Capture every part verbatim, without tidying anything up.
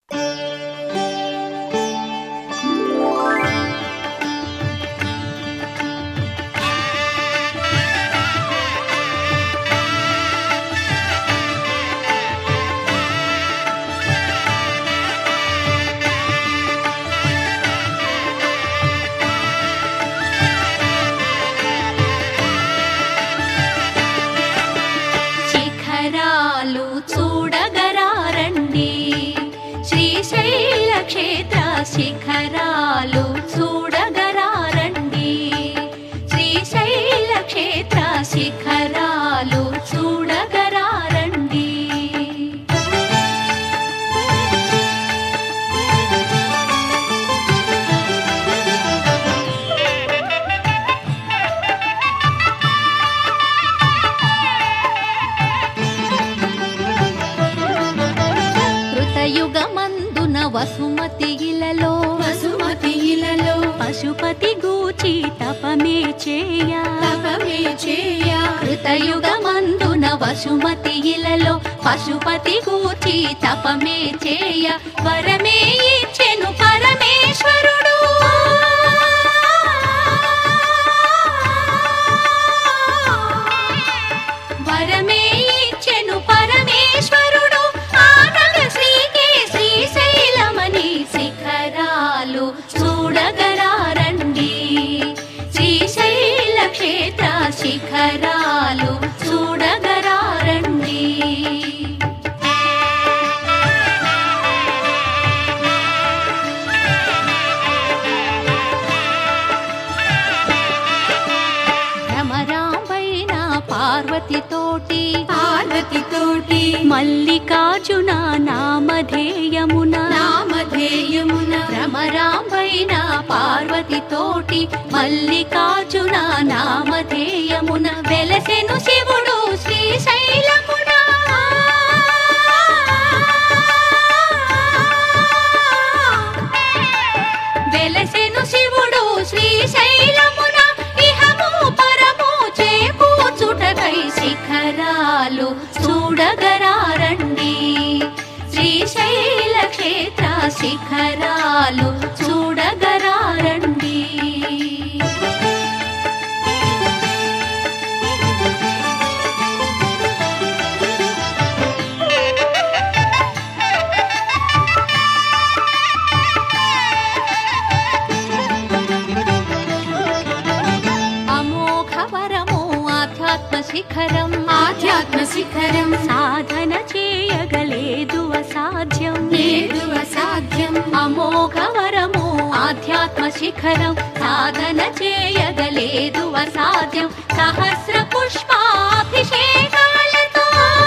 శిఖరాలు చూడగరారండి, శ్రీశైల క్షేత్ర శిఖరాలు చూడగరారండి. కృతయుగమందున వసుమతి ఇలలో వసుమతి ఇలలో పశుపతి గూచి తపమే చేయ తపమే చేయ కృతయుగమందున వసుమతి ఇలలో పశుపతి గూచి తపమే చేయ వరమే ఇచ్చెను పరమేశ్వరుడు. వరమే ఇచ్చెను పరమేశ్వరుడు ఆనగ శ్రీకే శ్రీశైలమని శిఖరాలు చూడగరారండి, శ్రీశైల క్షేత్ర శిఖరాలు చూడగరారండి. భ్రమరాంబైన పార్వతితోటి పార్వతితోటి మల్లికార్జున నామధేయమున నామధేయమున భ్రమరాంబైన పార్వతితోటి మల్లికార్జున నామధేయమున వెలసెను శివుడు శ్రీశైలమున. వెలసెను శివుడు శ్రీశైలమున ఇహము పరము చేకూర్చుటకై శిఖరాలు చూడగరారండి, శ్రీశైల క్షేత్ర శిఖరాలు చూడగరారండి. అమోఘవరము ఆధ్యాత్మ శిఖరం ఆధ్యాత్మ శిఖరం సాధన చేయగలేదు అసాధ్యం లేదు అసాధ్యం. అమోఘవరము ఆధ్యాత్మ శిఖరం సాధన చేయగలేదు అసాధ్యం. సహస్ర పుష్పాభిషేకాలతో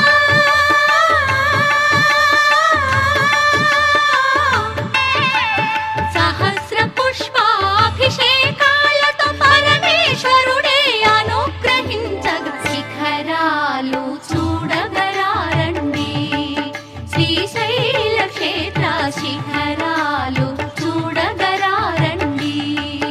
సహస్ర పుష్పాభిషేకాలతో పరమేశ్వరుడే అనుగ్రహించగ శిఖరాలు చూడగరారండి, శ్రీశైల క్షేత్ర శిఖరాలు చూడగరారండి.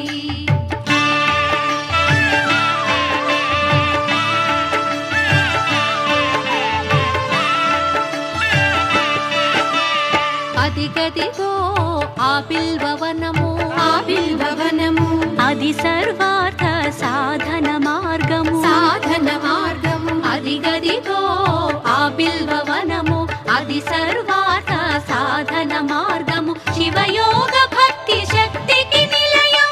అదిగదిగో ఆ బిల్వవనము ఆ బిల్వవనము అది సర్వార్థ సాధన మార్గము సాధన మార్గము అదిగదిగో ఆ బిల్వవనము అది సర్వార్థ సాధన మార్గము శివయోగ భక్తి శక్తికి నిలయం.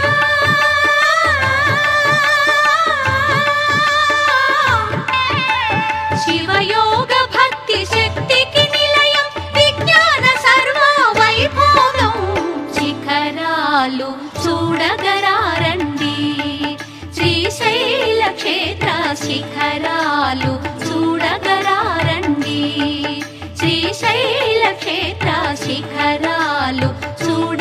శివయోగ భక్తి శక్తికి నిలయం విజ్ఞాన సర్వ వైభోగం శిఖరాలు చూడగరారండి, శ్రీశైల క్షేత్ర శిఖరాలు చూడగరారండి, శ్రీశైల క్షేత్ర శిఖరాలు చూడ